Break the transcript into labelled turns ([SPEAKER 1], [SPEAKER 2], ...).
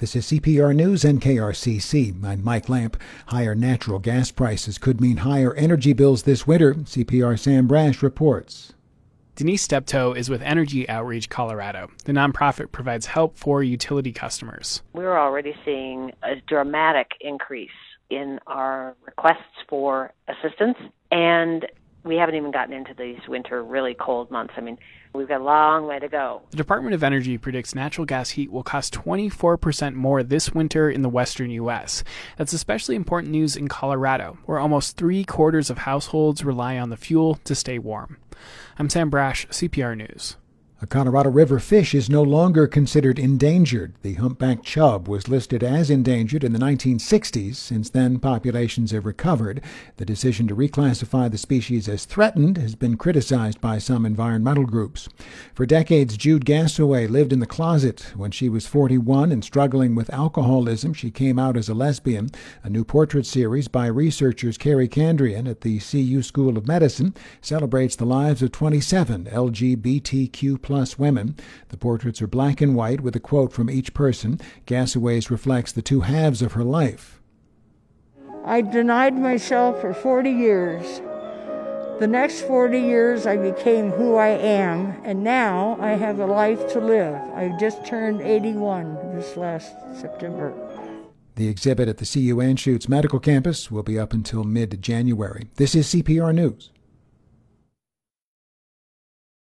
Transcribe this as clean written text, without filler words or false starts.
[SPEAKER 1] This is CPR News and KRCC. I'm Mike Lamp. Higher natural gas prices could mean higher energy bills this winter. CPR Sam Brash reports.
[SPEAKER 2] Denise Steptoe is with Energy Outreach Colorado. The nonprofit provides help for utility customers.
[SPEAKER 3] We're already seeing a dramatic increase in our requests for assistance, and we haven't even gotten into these winter really cold months. We've got a long way to go.
[SPEAKER 2] The Department of Energy predicts natural gas heat will cost 24% more this winter in the western U.S. That's especially important news in Colorado, where almost 3/4 of households rely on the fuel to stay warm. I'm Sam Brash, CPR News.
[SPEAKER 1] A Colorado River fish is no longer considered endangered. The humpback chub was listed as endangered in the 1960s. Since then, populations have recovered. The decision to reclassify the species as threatened has been criticized by some environmental groups. For decades, Jude Gassaway lived in the closet. When she was 41 and struggling with alcoholism, she came out as a lesbian. A new portrait series by researchers Carrie Candrian at the CU School of Medicine celebrates the lives of 27 LGBTQ+ women. The portraits are black and white with a quote from each person. Gassaway's reflects the two halves of her life.
[SPEAKER 4] I denied myself for 40 years. The next 40 years I became who I am, and now I have a life to live. I just turned 81 this last September.
[SPEAKER 1] The exhibit at the CU Anschutz Medical Campus will be up until mid-January. This is CPR News.